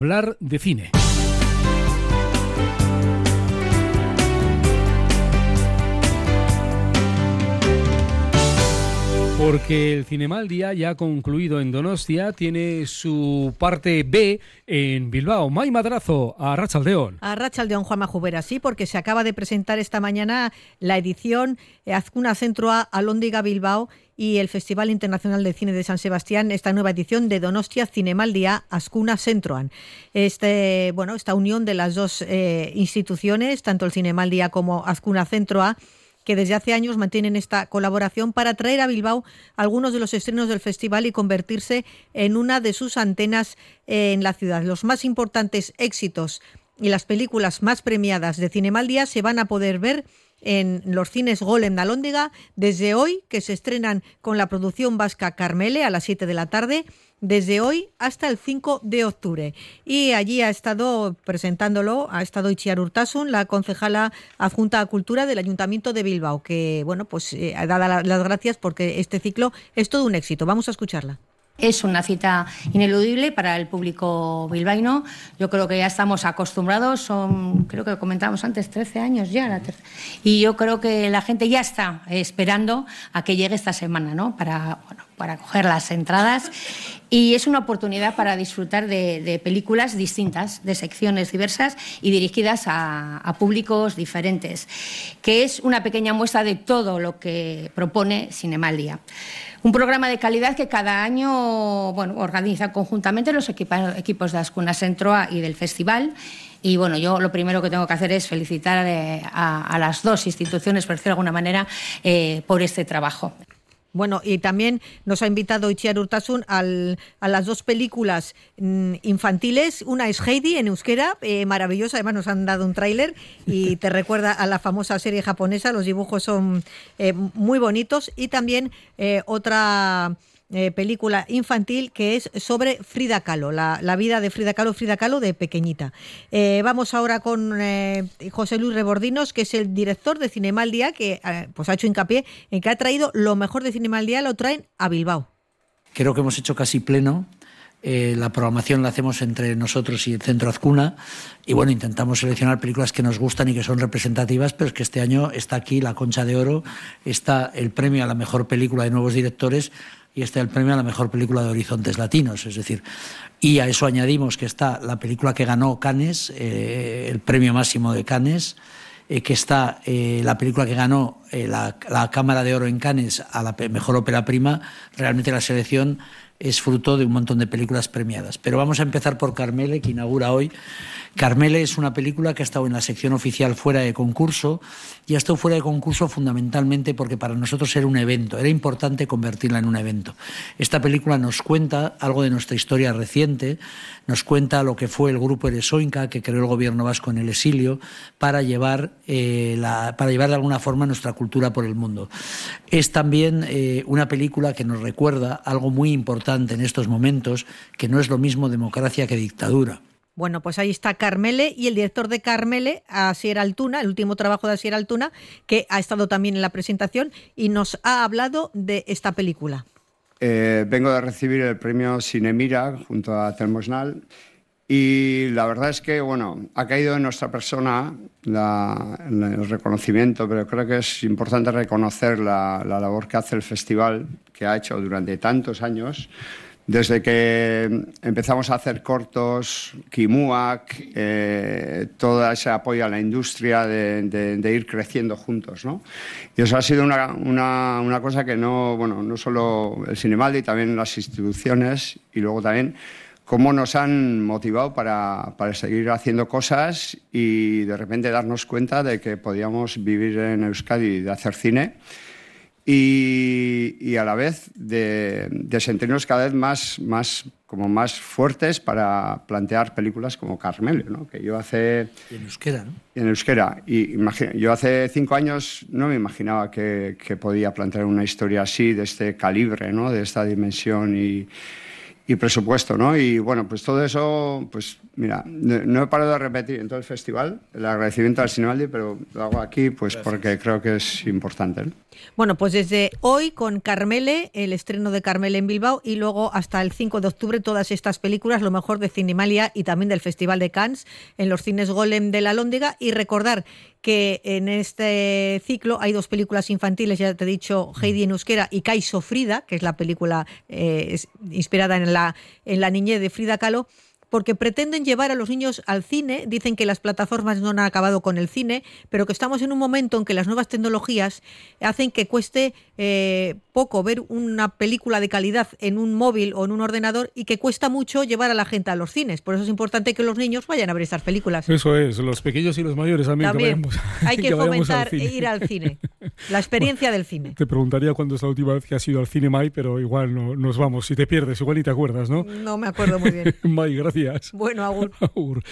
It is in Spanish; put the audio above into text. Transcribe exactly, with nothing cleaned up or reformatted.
Hablar de cine. Porque el Cinemaldia ya ha concluido en Donostia, tiene su parte B en Bilbao. Mai Madrazo, a Arratsaldeon. A Arratsaldeon, Juanma Jubera, sí, porque se acaba de presentar esta mañana la edición Azkuna Zentroa Alóndiga Bilbao y el Festival Internacional de Cine de San Sebastián, esta nueva edición de Donostia Zinemaldia Azkuna Zentroan. Este, bueno, esta unión de las dos eh, instituciones, tanto el Zinemaldia como Azkuna Zentroa, que desde hace años mantienen esta colaboración para traer a Bilbao algunos de los estrenos del festival y convertirse en una de sus antenas en la ciudad. Los más importantes éxitos y las películas más premiadas de Zinemaldia se van a poder ver en los cines Golem de Alóndiga desde hoy, que se estrenan con la producción vasca Carmele a las siete de la tarde, desde hoy hasta el cinco de octubre. Y allí ha estado presentándolo, ha estado Itziar Urtasun, la concejala adjunta a Cultura del Ayuntamiento de Bilbao, que, bueno, pues eh, ha dado las gracias porque este ciclo es todo un éxito. Vamos a escucharla. Es una cita ineludible para el público bilbaíno. Yo creo que ya estamos acostumbrados, son, creo que comentábamos antes, trece años ya. La ter- y yo creo que la gente ya está esperando a que llegue esta semana, ¿no? Para, bueno, para coger las entradas. Y es una oportunidad para disfrutar de, de películas distintas, de secciones diversas y dirigidas a, a públicos diferentes, que es una pequeña muestra de todo lo que propone Zinemaldia. Un programa de calidad que cada año, bueno, organiza conjuntamente los equipa, equipos de Azkuna Zentroa y del festival. Y bueno, yo lo primero que tengo que hacer es felicitar eh, a, a las dos instituciones, por decirlo de alguna manera, eh, por este trabajo. Bueno, y también nos ha invitado Itziar Urtasun al, a las dos películas mmm, infantiles. Una es Heidi, en euskera, eh, maravillosa, además nos han dado un tráiler y te recuerda a la famosa serie japonesa, los dibujos son eh, muy bonitos. Y también eh, otra eh, película infantil que es sobre Frida Kahlo, la, la vida de Frida Kahlo, Frida Kahlo de pequeñita. Eh, vamos ahora con eh, José Luis Rebordinos, que es el director de Zinemaldia, que eh, pues ha hecho hincapié en que ha traído lo mejor de Zinemaldia, lo traen a Bilbao. Creo que hemos hecho casi pleno. Eh, la programación la hacemos entre nosotros y el Centro Azkuna y bueno, intentamos seleccionar películas que nos gustan y que son representativas, pero es que este año está aquí la Concha de Oro, está el premio a la mejor película de nuevos directores y está el premio a la mejor película de horizontes latinos, es decir, y a eso añadimos que está la película que ganó Cannes, eh, el premio máximo de Cannes, eh, que está eh, la película que ganó eh, la, la Cámara de Oro en Cannes a la mejor ópera prima. Realmente la selección es fruto de un montón de películas premiadas. Pero vamos a empezar por Carmele, que inaugura hoy. Carmele es una película que ha estado en la sección oficial fuera de concurso y ha estado fuera de concurso fundamentalmente porque para nosotros era un evento, era importante convertirla en un evento. Esta película nos cuenta algo de nuestra historia reciente, nos cuenta lo que fue el grupo Eresoinka que creó el gobierno vasco en el exilio para llevar, eh, la, para llevar de alguna forma nuestra cultura por el mundo. Es también eh, una película que nos recuerda algo muy importante en estos momentos, que no es lo mismo democracia que dictadura. Bueno, pues ahí está Carmele y el director de Carmele, Asier Altuna, el último trabajo de Asier Altuna, que ha estado también en la presentación y nos ha hablado de esta película. Eh, vengo de recibir el premio Cinemira junto a Telmo Snal y la verdad es que, bueno, ha caído en nuestra persona la, el reconocimiento, pero creo que es importante reconocer la, la labor que hace el festival, que ha hecho durante tantos años. Desde que empezamos a hacer cortos, Kimuak, eh, todo ese apoyo a la industria de, de, de ir creciendo juntos, ¿no? Y eso ha sido una, una, una cosa que no, bueno, no solo el Zinemaldia, también las instituciones y luego también cómo nos han motivado para, para seguir haciendo cosas y de repente darnos cuenta de que podíamos vivir en Euskadi de hacer cine. Y, y a la vez de, de sentirnos cada vez más, más, como más fuertes para plantear películas como Carmele, ¿no? Que yo hace... Y en euskera, ¿no? En euskera. Y imagina, yo hace cinco años no me imaginaba que, que podía plantear una historia así, de este calibre, ¿no? De esta dimensión y... y presupuesto, ¿no? Y bueno, pues todo eso, pues mira, no he parado de repetir en todo el festival el agradecimiento al Cinemaldi, pero lo hago aquí pues Gracias. Porque creo que es importante, ¿no? Bueno, pues desde hoy con Carmele, el estreno de Carmele en Bilbao, y luego hasta el cinco de octubre todas estas películas, lo mejor de Cinemalia y también del Festival de Cannes en los cines Golem de la Alhóndiga. Y recordar que en este ciclo hay dos películas infantiles, ya te he dicho, Heidi en euskera y Kaiso Frida, que es la película eh, inspirada en la, en la niñez de Frida Kahlo, porque pretenden llevar a los niños al cine. Dicen que las plataformas no han acabado con el cine, pero que estamos en un momento en que las nuevas tecnologías hacen que cueste eh, poco ver una película de calidad en un móvil o en un ordenador, y que cuesta mucho llevar a la gente a los cines. Por eso es importante que los niños vayan a ver estas películas. Eso es, los pequeños y los mayores también. También que vayamos, hay que, que fomentar e ir al cine, la experiencia bueno, del cine. Te preguntaría cuándo es la última vez que has ido al cine, Mai, pero igual no, nos vamos. Si te pierdes, igual ni te acuerdas, ¿no? No me acuerdo muy bien. Mai, gracias. Bueno, agur. Agur.